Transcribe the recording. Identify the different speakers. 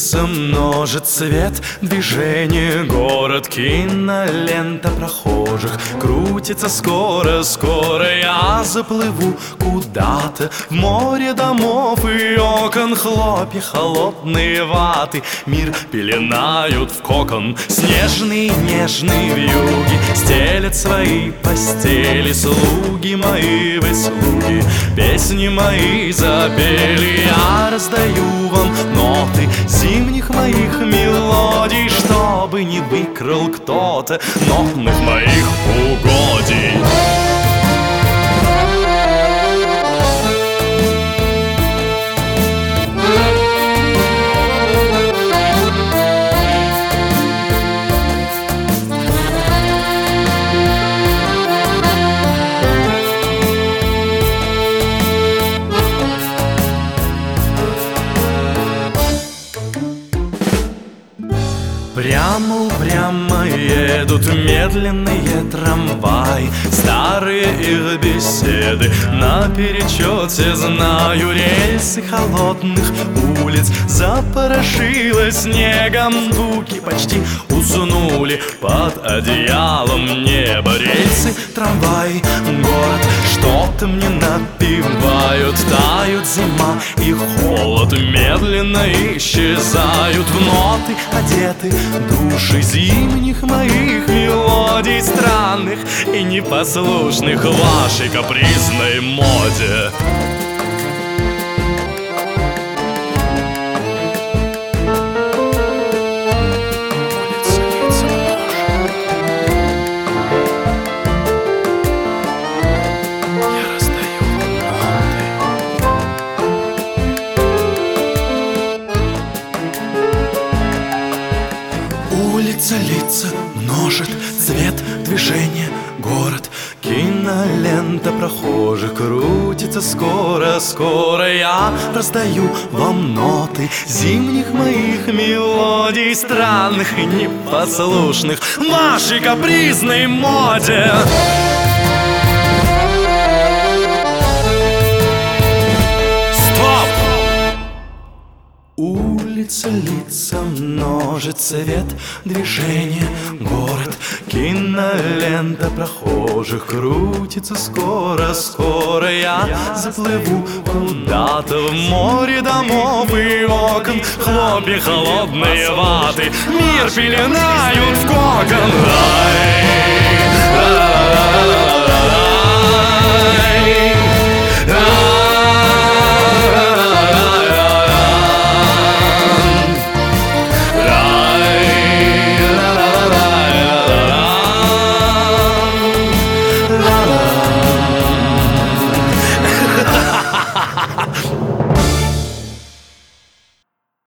Speaker 1: лица множит цвет, движение, город, кинолента прохожих. Крутится скоро, скоро я заплыву куда-то в море домов и окон. Хлопья холодные ваты мир пеленают в кокон. Снежные нежные вьюги стелят свои постели. Слуги мои, вы слуги, песни мои запели. Я раздаю вам ноты зимних моих мелодий, чтобы не выкрал кто-то нотных моих угодий. Прямо едут медленные трамваи, старые их беседы наперечете знаю. Рельсы холодных улиц запорошило снегом. Буки почти уснули под одеялом неба. Рельсы, трамваи, город что-то мне напевают. Тают зима и холод, медленно исчезают в ноты одеты души зимних моих мелодий, странных и непослушных вашей капризной моде. Улица лица множит цвет, движение, город, кинолента прохожих. Крутится скоро, скоро я раздаю вам ноты зимних моих мелодий, странных и непослушных вашей капризной моде. Улица лица множит цвет, движение, город, кинолента прохожих. Крутится скоро, скоро я заплыву куда-то в море домов и окон. Хлопья холодные ваты мир пеленают в кокон.